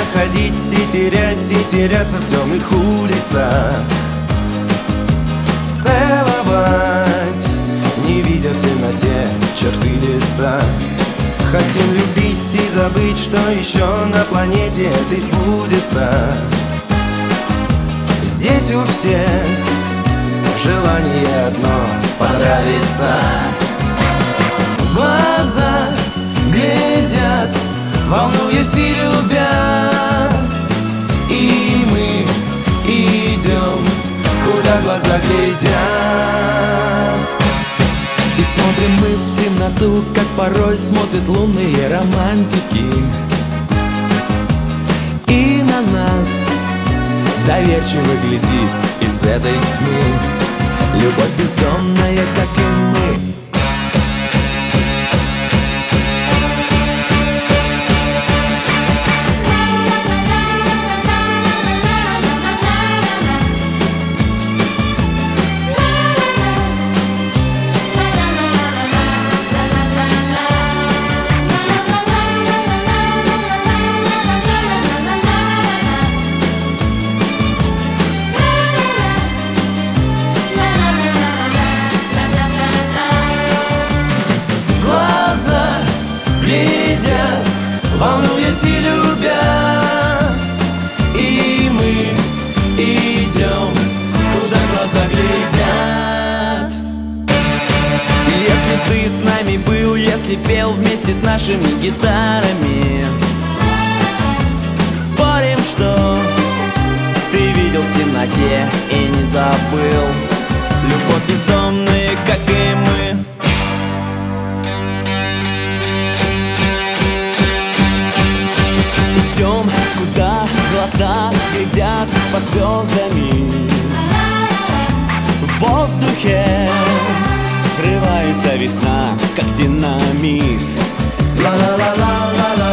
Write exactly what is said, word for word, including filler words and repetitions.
ходить и терять, и теряться в темных улицах, целовать, не видя в темноте черты лица. Хотим любить и забыть, что еще на планете этой сбудется. Здесь у всех желание одно — понравиться. Глаза глядят, волнуясь и любя, и мы идем, куда глаза глядят. И смотрим мы в темноту, как порой смотрят лунные романтики, и на нас доверчиво глядит из этой тьмы любовь бездомная, как и мы. Глядят, волнуясь и любя, и мы идем, куда глаза глядят. Если ты с нами был, если пел вместе с нашими гитарами, спорим, что ты видел в темноте и не забыл любовь бездомная, как и мы. Идем, куда глаза глядят под звездами. В воздухе взрывается весна, как динамит. Ла-ла-ла-ла-ла-ла.